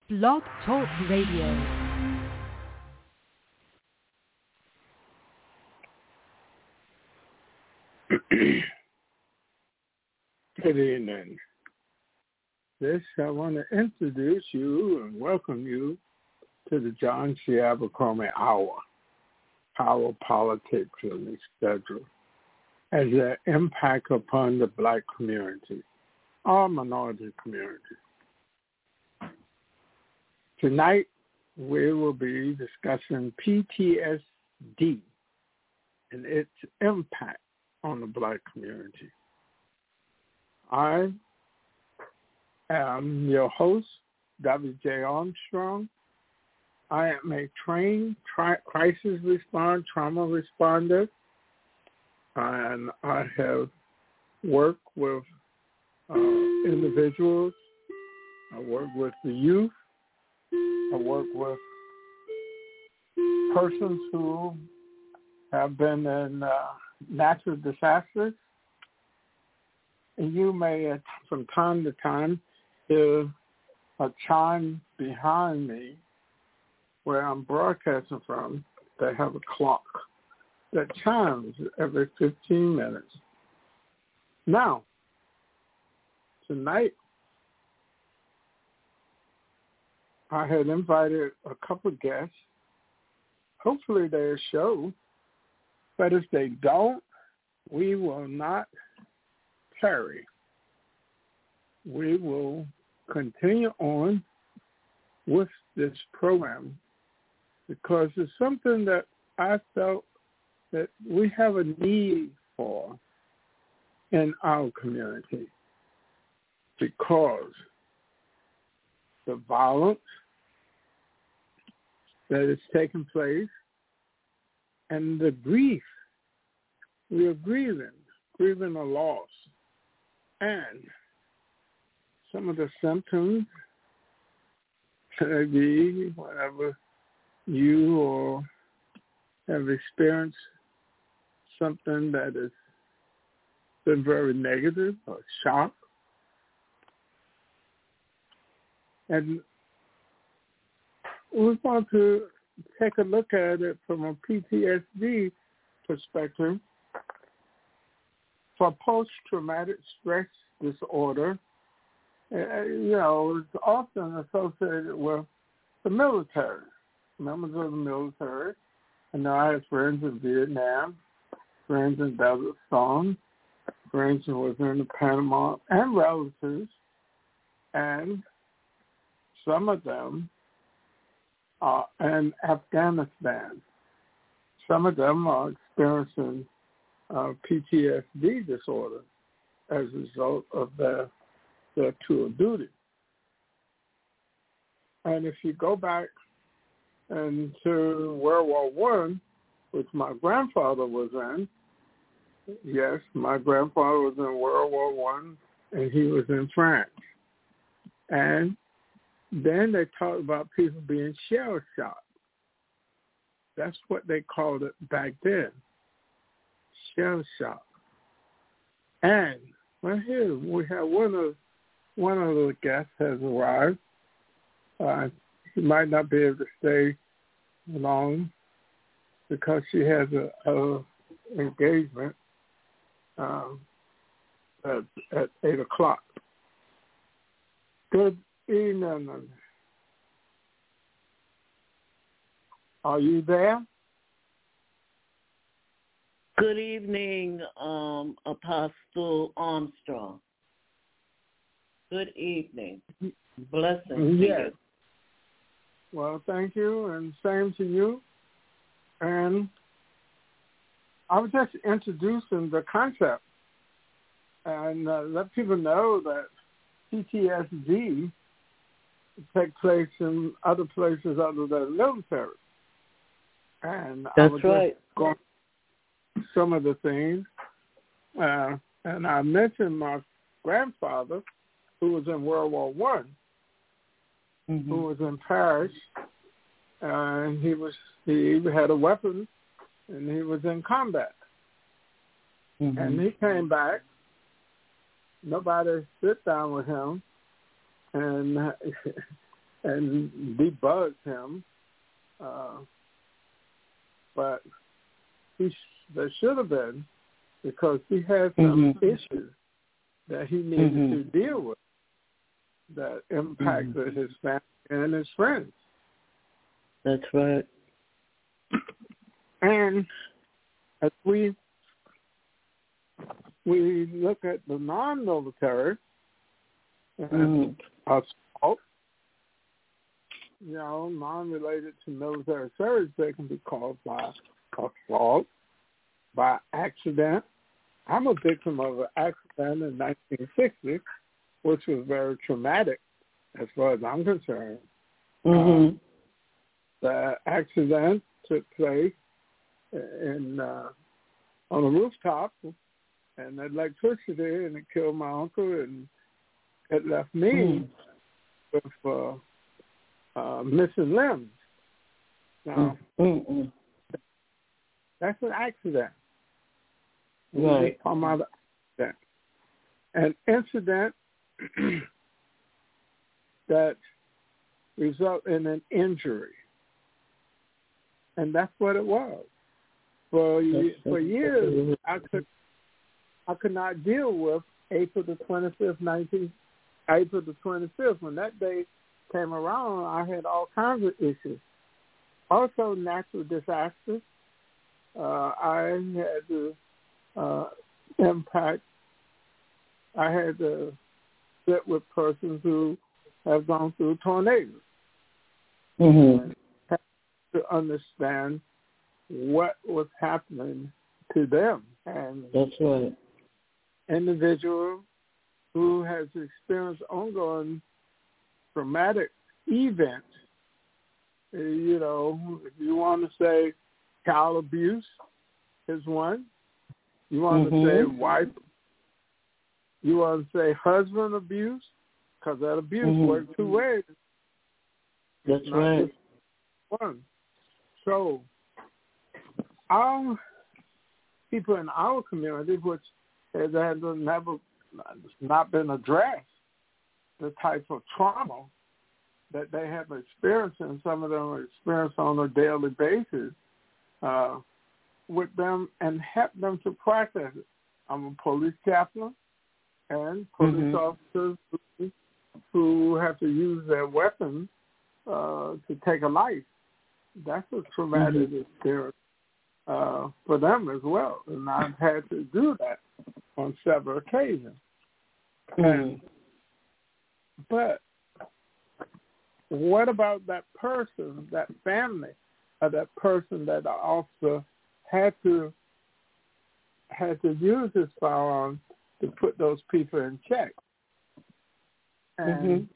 Blog Talk Radio. Good evening. I want to introduce you and welcome you to the John C. Abercrombie Hour, Power, Politics, and Schedule, as their impact upon the Black community, our minority community. Tonight, we will be discussing PTSD and its impact on the Black community. I am your host, W.J. Armstrong. I am a trained crisis trauma responder, and I have worked with individuals. I work with the youth. I work with persons who have been in natural disasters. And you may, from time to time, hear a chime behind me where I'm broadcasting from. They have a clock that chimes every 15 minutes. Now, tonight, I had invited a couple of guests. Hopefully they'll show, but if they don't, we will not tarry. We will continue on with this program because it's something that I felt that we have a need for in our community because the violence that is taking place and the grief. We are grieving a loss. And some of the symptoms could be whenever you or have experienced something that has been very negative or shock. And we want to take a look at it from a PTSD perspective. For post-traumatic stress disorder, it's often associated with the military, members of the military. And I have friends in Vietnam, friends in Desert Storm, friends who was in the Panama, and relatives. And some of them are in Afghanistan. Some of them are experiencing PTSD disorder as a result of their tour of duty. And if you go back into World War I, which my grandfather was in, yes, my grandfather was in World War I, and he was in France. And then they talked about people being shell-shocked. That's what they called it back then. Shell shock. And well, here we have one of the guests has arrived. She might not be able to stay long because she has a engagement at 8:00. Good evening. Are you there? Good evening, Apostle Armstrong. Good evening. Blessings to you. Well, thank you, and same to you. And I was just introducing the concept and let people know that PTSD takes place in other places other than military. And that's I was right. Just going some of the things, and I mentioned my grandfather, who was in World War I, who was in Paris, and he had a weapon, and he was in combat, and he came back. Nobody sit down with him, and and debugged him. But there should have been, because he had some issues that he needed to deal with that impacted his family and his friends. That's right. And as we look at the non-military assault, non-related to military service, they can be caused by assault, by accident. I'm a victim of an accident in 1960, which was very traumatic as far as I'm concerned. The accident took place on a rooftop, and electricity, and it killed my uncle, and it left me with missing limbs. Now, that's an accident. Right. An incident that result in an injury. And that's what it was. For years, I could not deal with April the 25th, when that day came around. I had all kinds of issues. Also, natural disasters. I had to impact. I had to sit with persons who have gone through tornadoes. Had to understand what was happening to them. And that's right. Individual who has experienced ongoing traumatic events, if you want to say child abuse is one. You want to say wife. You want to say husband abuse, because that abuse works two ways. That's right. One. So our people in our community, which has never not been addressed, the type of trauma that they have experienced, and some of them experience on a daily basis, with them and help them to process it. I'm a police chaplain, and police officers who have to use their weapons to take a life. That's a traumatic experience for them as well, and I've had to do that on several occasions. But what about that person, that family, or that person that the officer had to use his firearm to put those people in check? And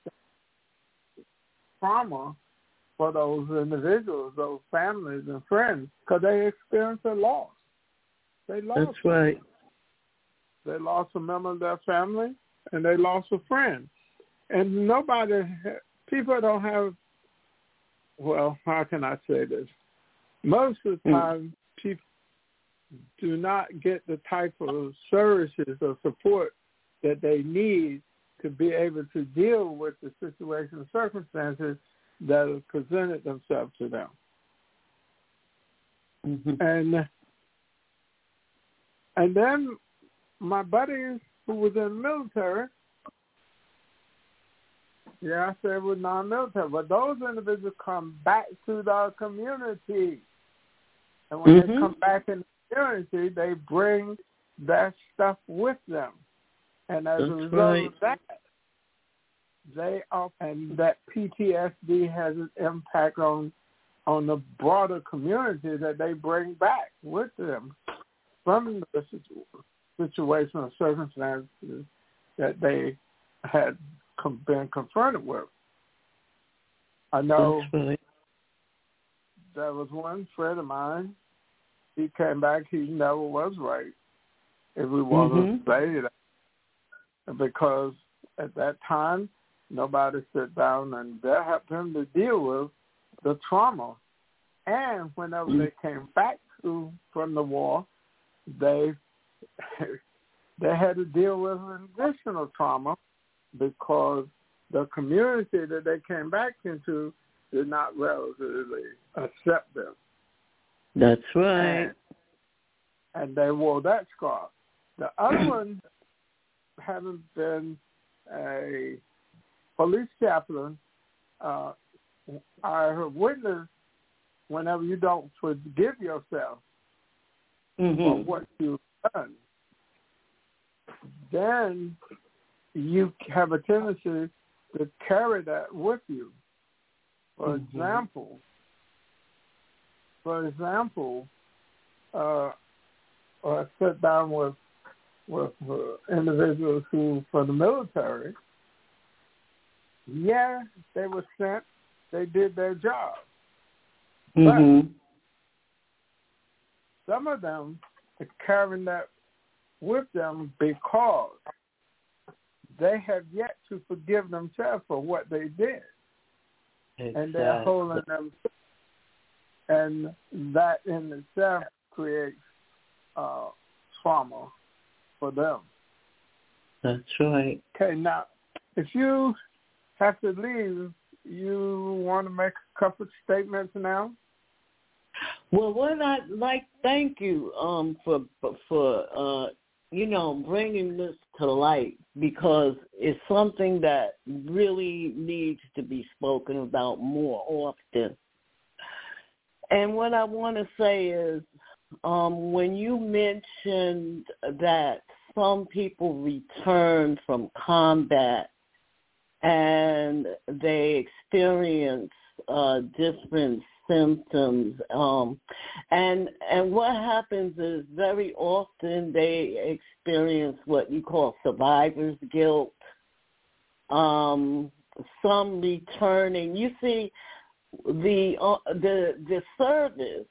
trauma for those individuals, those families and friends, because they experienced a loss. They lost. That's right. They lost a member of their family, and they lost a friend. And people don't have, well, how can I say this? Most of the time, people do not get the type of services or support that they need to be able to deal with the situation and circumstances that have presented themselves to them. And then my buddy who was in the military, I said we're non-military, but those individuals come back to the community. And when they come back in the community, they bring that stuff with them. And as a result of that, and that PTSD has an impact on the broader community that they bring back with them from the situation or circumstances that they had been confronted with. I know there was one friend of mine, he came back, he never was right, if we want to say that, because at that time, nobody sat down and helped him to deal with the trauma. And whenever they came back from the war, they had to deal with an additional trauma, because the community that they came back into did not relatively accept them. That's right. And they wore that scarf. The other one, having been a police chaplain, I have witnessed whenever you don't forgive yourself for what you've done, then you have a tendency to carry that with you. For example, I sat down with individuals who, for the military, they were sent, they did their job. But some of them are carrying that with them because they have yet to forgive themselves for what they did. Exactly. And they're holding them, and that in itself creates trauma for them. That's right. Okay, now, if you have to leave, you want to make a couple of statements now? Well, what I'd like, thank you for bringing this to light, because it's something that really needs to be spoken about more often. And what I want to say is, when you mentioned that some people return from combat and they experience different symptoms, and what happens is very often they experience what you call survivor's guilt. Some returning. You see, the service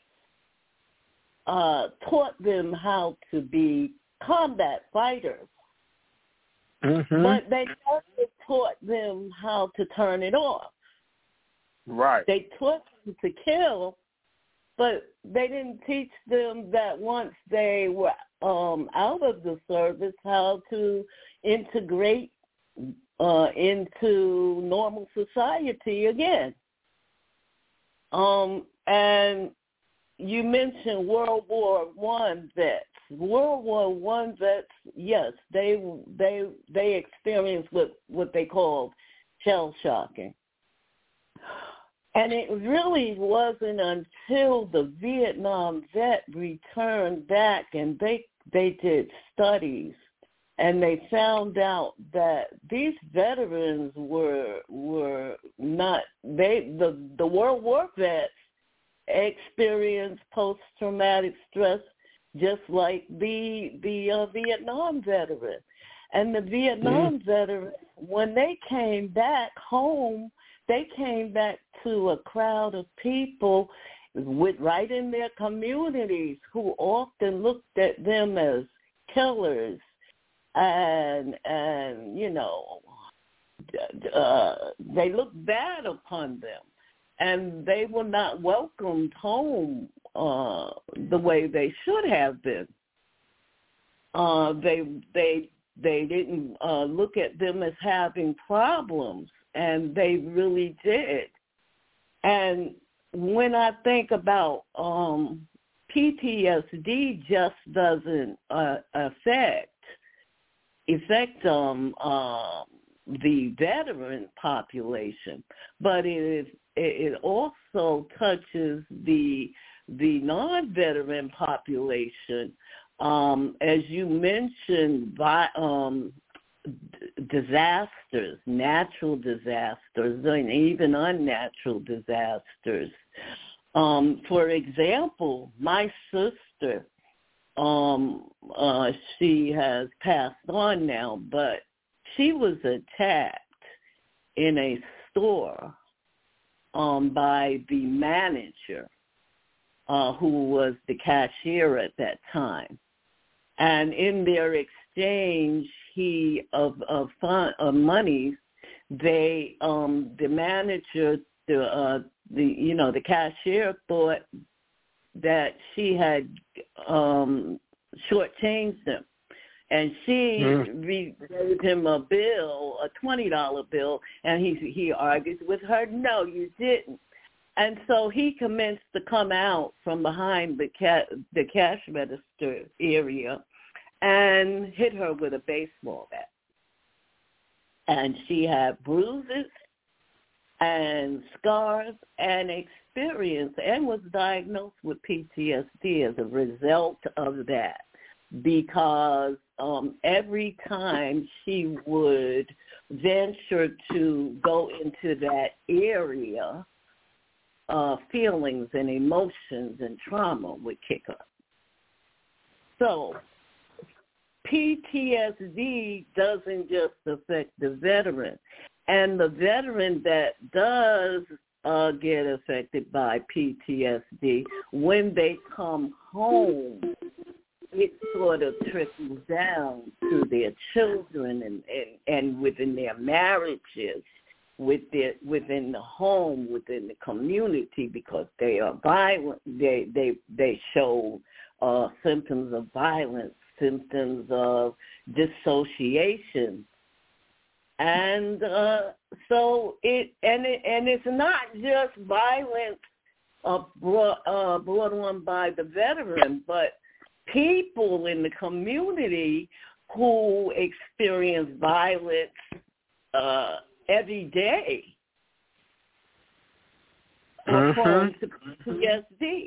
taught them how to be combat fighters, but they never taught them how to turn it off. Right. They taught them to kill, but they didn't teach them that once they were out of the service, how to integrate into normal society again. And you mentioned World War I vets. World War I vets, yes, they experienced what they called shell shocking. And it really wasn't until the Vietnam vet returned back and they did studies, and they found out that these veterans were not, the World War vets experienced post-traumatic stress just like the Vietnam veteran. And the Vietnam veteran, when they came back home, they came back to a crowd of people right in their communities who often looked at them as killers, and they looked bad upon them, and they were not welcomed home the way they should have been. They didn't look at them as having problems, and they really did. And when I think about PTSD, just doesn't affect the veteran population, but it also touches the non-veteran population. As you mentioned, disasters, natural disasters, and even unnatural disasters. For example, my sister, she has passed on now, but she was attacked in a store by the manager, who was the cashier at that time. And in their exchange of money, the manager, the cashier thought that she had shortchanged them. And she gave him a bill, a $20 bill, and he argues with her, no, you didn't. And so he commenced to come out from behind the cash register area and hit her with a baseball bat. And she had bruises and scars and experience and was diagnosed with PTSD as a result of that, because every time she would venture to go into that area, feelings and emotions and trauma would kick up. So PTSD doesn't just affect the veteran. And the veteran that does get affected by PTSD, when they come home, it sort of trickles down to their children and within their marriages, within the home, within the community, because they are violent. They show symptoms of violence, symptoms of dissociation, and so it's not just violence brought on by the veteran, but people in the community who experience violence every day are prone to PTSD.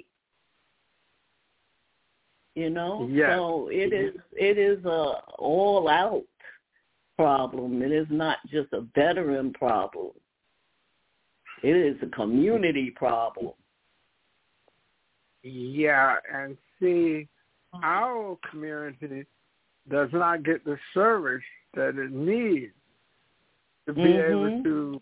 You know, so it is a all out problem. It is not just a veteran problem. It is a community problem. Yeah, and see, our community does not get the service that it needs to be able to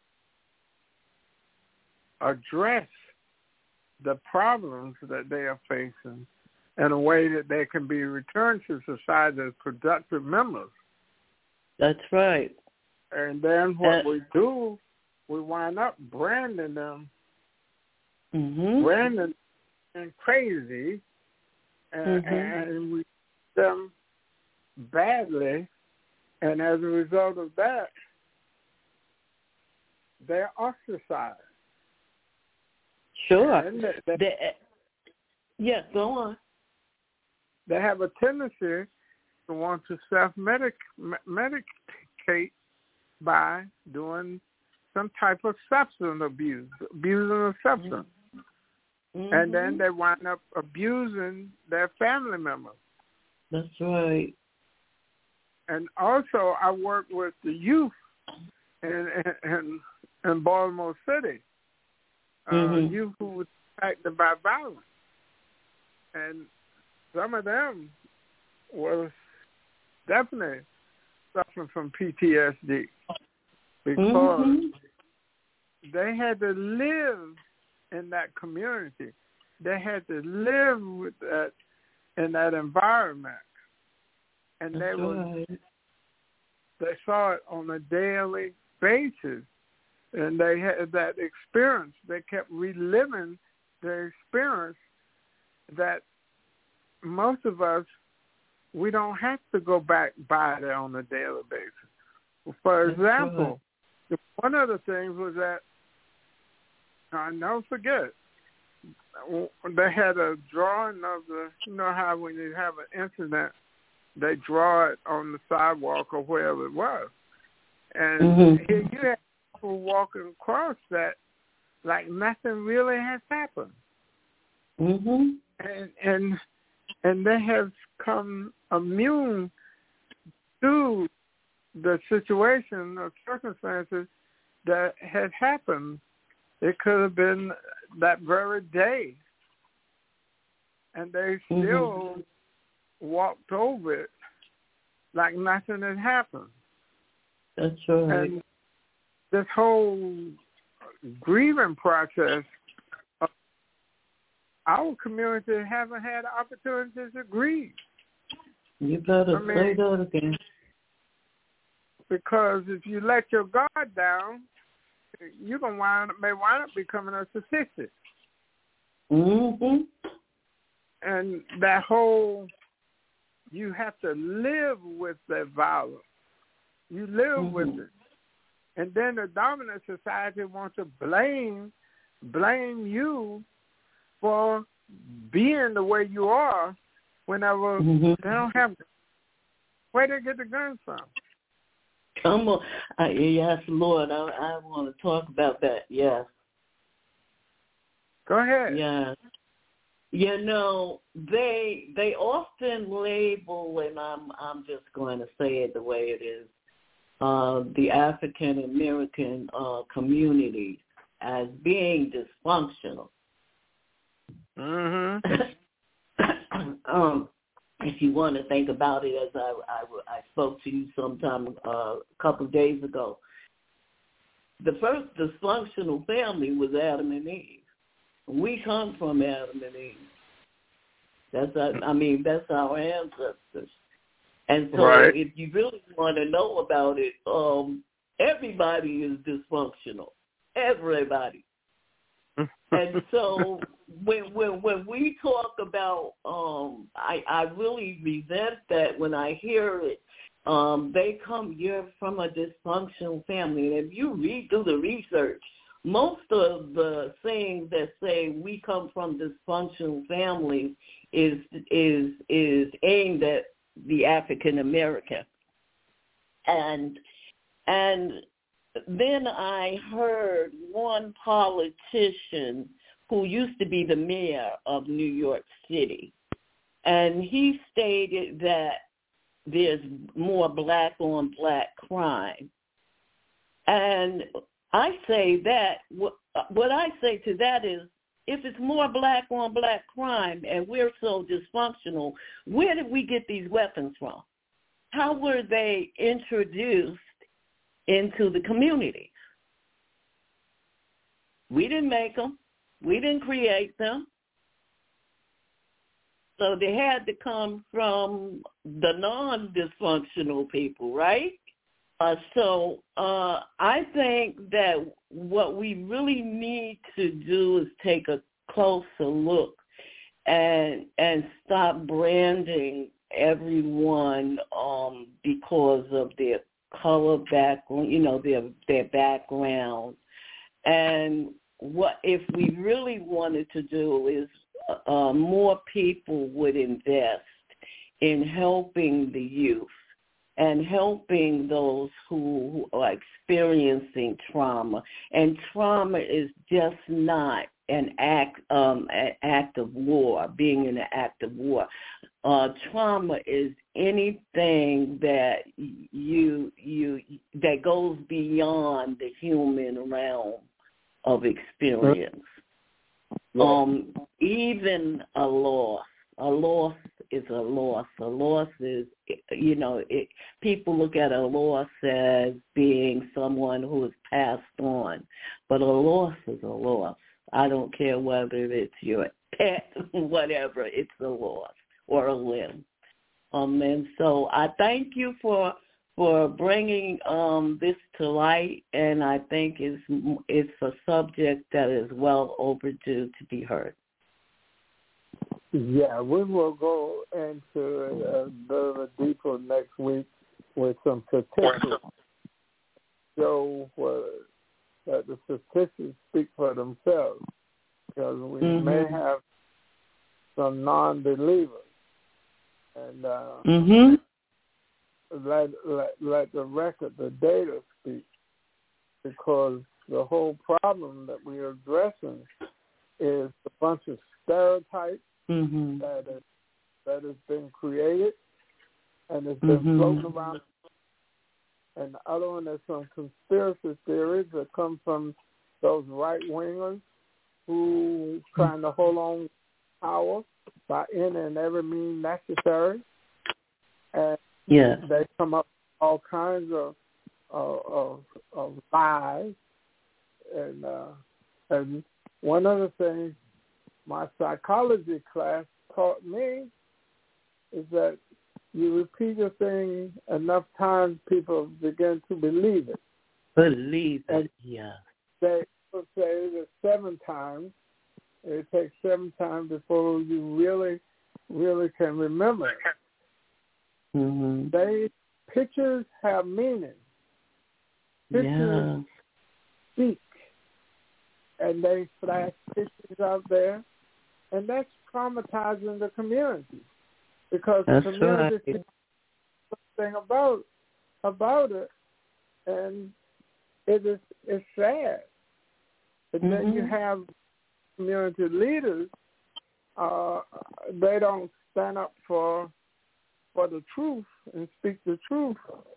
address the problems that they are facing in a way that they can be returned to society as productive members. That's right. And then what we do, we wind up branding them, branding and crazy, and we treat them badly, and as a result of that, they're ostracized. Sure. Yes, go on. They have a tendency to want to self-medicate by doing some type of substance abuse, abusing a substance. And then they wind up abusing their family members. That's right. And also, I work with the youth in Baltimore City, youth who were affected by violence. And some of them was definitely suffering from PTSD because they had to live in that community. They had to live with that in that environment, and they saw it on a daily basis, and they had that experience. They kept reliving the experience that most of us, we don't have to go back by there on a daily basis. For example, one of the things was that, I'll never forget, they had a drawing of the, you know how when you have an incident, they draw it on the sidewalk or wherever it was. And here you have people walking across that like nothing really has happened. And they have come immune to the situation or circumstances that had happened. It could have been that very day, and they still walked over it like nothing had happened. That's right. And this whole grieving process, our community haven't had opportunities to grieve. You better say that again. Because if you let your guard down, you're gonna may wind up becoming a statistic. And that whole you have to live with that violence. You live with it. And then the dominant society wants to blame you for being the way you are whenever they don't have it. Where they get the guns from? Come on. Yes, Lord, I want to talk about that, yes. Go ahead. Yes. You know, they often label, and I'm just going to say it the way it is, the African American community as being dysfunctional. If you want to think about it, as I spoke to you sometime a couple of days ago, the first dysfunctional family was Adam and Eve. We come from Adam and Eve. That's our ancestors. And so if you really want to know about it, everybody is dysfunctional. Everybody. And so when we talk about, I really resent that when I hear it. You're from a dysfunctional family. And if you do the research, most of the sayings that say we come from dysfunctional families is aimed at the African American. And then I heard one politician who used to be the mayor of New York City, and he stated that there's more black-on-black crime. And I say that, what I say to that is, if it's more black-on-black crime and we're so dysfunctional, where did we get these weapons from? How were they introduced into the community? We didn't make them. We didn't create them. So they had to come from the non-dysfunctional people, right? So I think that what we really need to do is take a closer look and stop branding everyone because of their color background, their background. And what if we really wanted to do is more people would invest in helping the youth and helping those who are experiencing trauma. And trauma is just not an act of war, being in an act of war. Trauma is anything that that goes beyond the human realm of experience. Even a loss is a loss. A loss is, people look at a loss as being someone who has passed on, but a loss is a loss. I don't care whether it's your pet, whatever, it's a loss or a limb. And so I thank you for bringing this to light, and I think it's a subject that is well overdue to be heard. Yeah, we will go into a little deeper next week with some statistics. So that the statistics speak for themselves, because we may have some non-believers, and let the record, the data speak, because the whole problem that we are addressing is a bunch of stereotypes that has been created and has been floating around. And the other one is some conspiracy theories that come from those right-wingers who trying to hold on to power by any and every means necessary. And they come up with all kinds of lies. And one of the things my psychology class taught me is that you repeat a thing enough times, people begin to believe it. Believe it, They will say that 7 times. It takes 7 times before you really, really can remember it. Pictures have meaning. Pictures speak, and they flash pictures out there, and that's traumatizing the community because the community sees something about it, and it's sad. But then you have community leaders. They don't stand up for the truth and speak the truth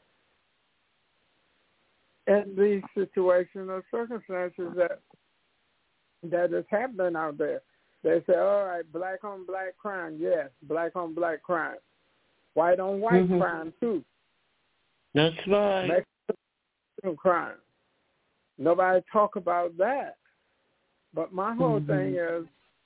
in these situations or circumstances that is happening out there. They say, all right, black on black crime, yes, black on black crime. White on white crime, too. That's right. Mexican crime. Nobody talk about that. But my whole thing is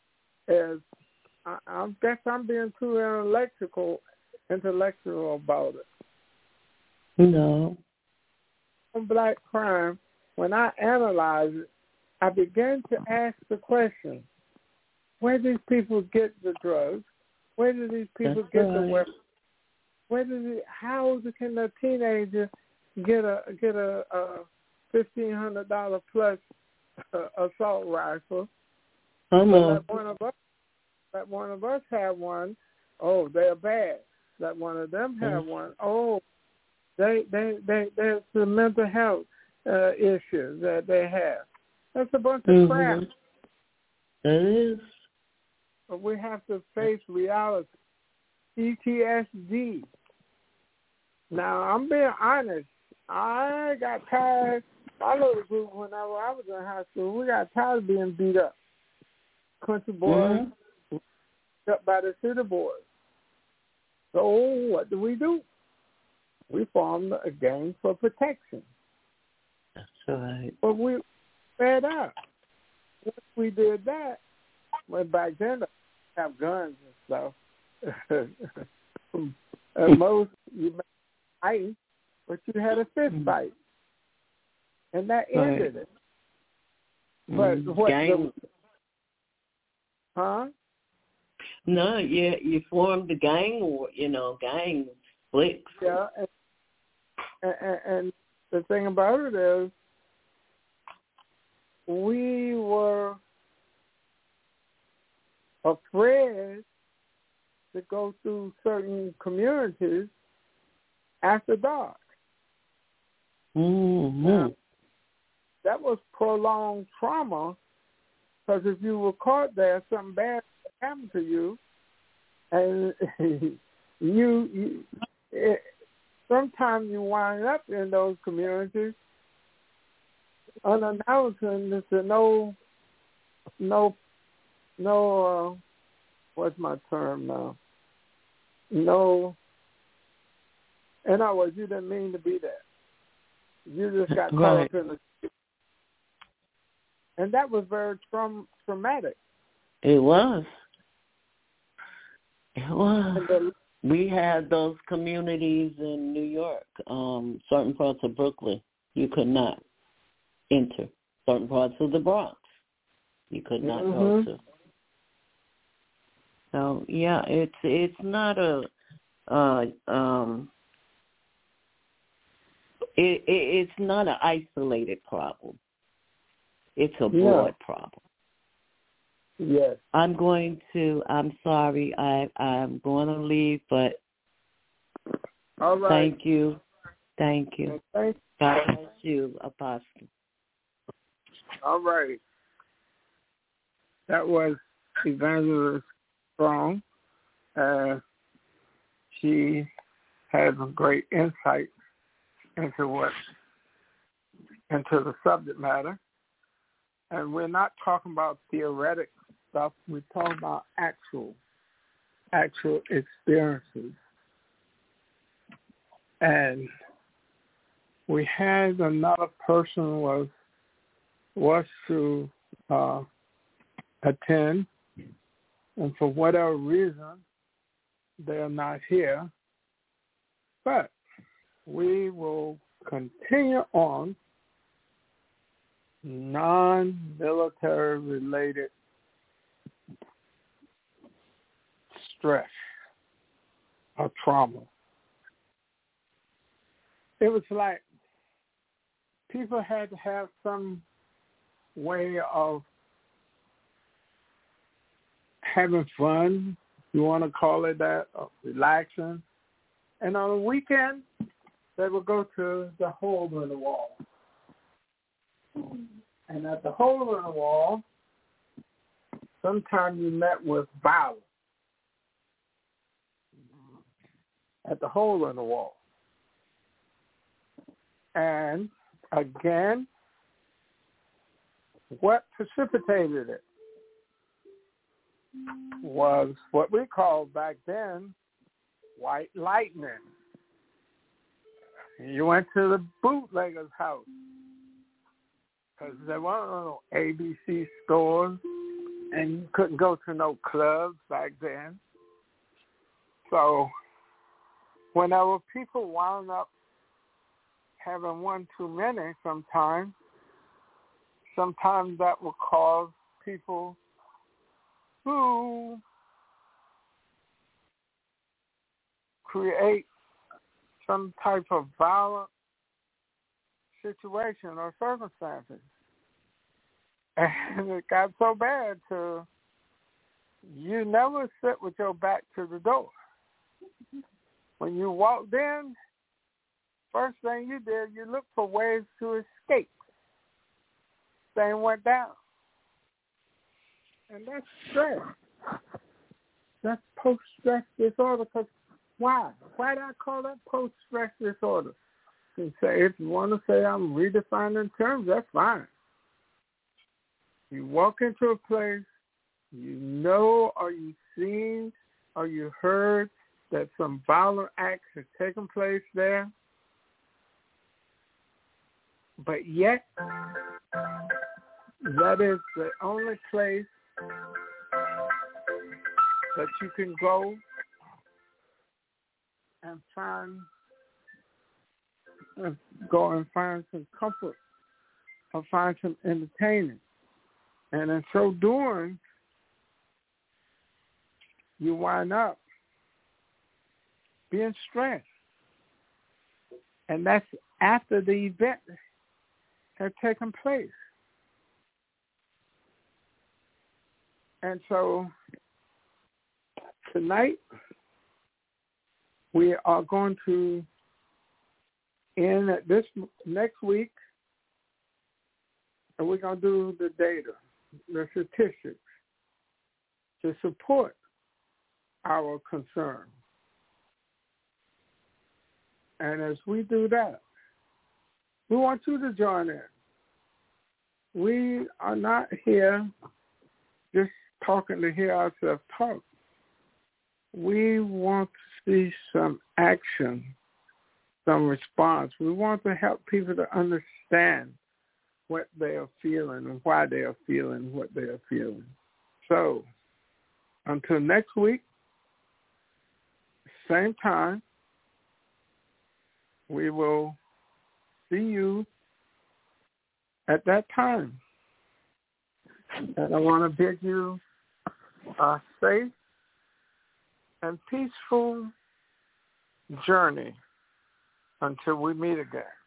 I guess I'm being too intellectual about it. No. On black crime, when I analyze it, I begin to ask the question, where do these people get the drugs? Where do these people get the weapons? How can a teenager get a $1,500 plus assault rifle? Let one of us have one. Oh, they're bad. Let one of them have one. Oh, there's the mental health issues that they have. That's a bunch of crap. It is. But we have to face reality. PTSD. Now, I'm being honest. I got tired. My little group, whenever I was in high school, we got tired of being beat up. Country boys, up by the city boys. So what do? We formed a gang for protection. That's right. But we fed up. Once we did that, when back then they have guns and stuff. At most, you made a fight, but you had a fist fight. And that ended it. But what? Gang. No, you formed the gang, or gang splits. Yeah, and the thing about it is, we were afraid to go through certain communities after dark. Now, that was prolonged trauma, because if you were caught there, something bad happened to you, and sometimes you wind up in those communities unannounced, and there's no what's my term now? No, in other words, you didn't mean to be there. You just got caught up in the, and that was very traumatic. It was. We had those communities in New York, certain parts of Brooklyn you could not enter. Certain parts of the Bronx you could not go to. So yeah, it's not it's not an isolated problem. It's a broad problem. Yes. I'm sorry, I'm going to leave, but all right. Thank you. God bless you, Apostle. All right. That was Evangelist Strong. She had some great insight into the subject matter. And we're not talking about theoretic stuff. We're talking about actual experiences. And we had another person was to attend, and for whatever reason, they're not here. But we will continue on non-military related stress or trauma. it was like people had to have some way of having fun, you want to call it that, or relaxing. And on the weekend, they would go to the hole in the wall. And at the hole in the wall, sometimes you met with violence at the hole in the wall. And again, what precipitated it was what we called back then white lightning. You went to the bootlegger's house because there weren't no ABC stores and you couldn't go to no clubs back then. So whenever people wound up having one too many sometimes that would cause people who create some type of violent situation or circumstances. And it got so bad to you never sit with your back to the door. When you walked in, first thing you did, you looked for ways to escape. Thing went down. And that's stress. That's post-stress disorder. Because why? Why do I call that post-stress disorder? You say, if you want to say I'm redefining terms, that's fine. You walk into a place, you know or you've seen or you heard that some violent acts have taken place there, but yet that is the only place that you can go and find some comfort or find some entertainment. And in so doing, you wind up being stressed. And that's after the event had taken place. And so tonight, we are going to end at this next week, and we're going to do the data, the statistics, to support our concern. And as we do that, we want you to join in. We are not here just talking to hear ourselves talk. We want to see some action, some response. We want to help people to understand what they are feeling and why they are feeling what they are feeling. So, until next week, same time, we will see you at that time. And I want to bid you a safe and peaceful journey until we meet again.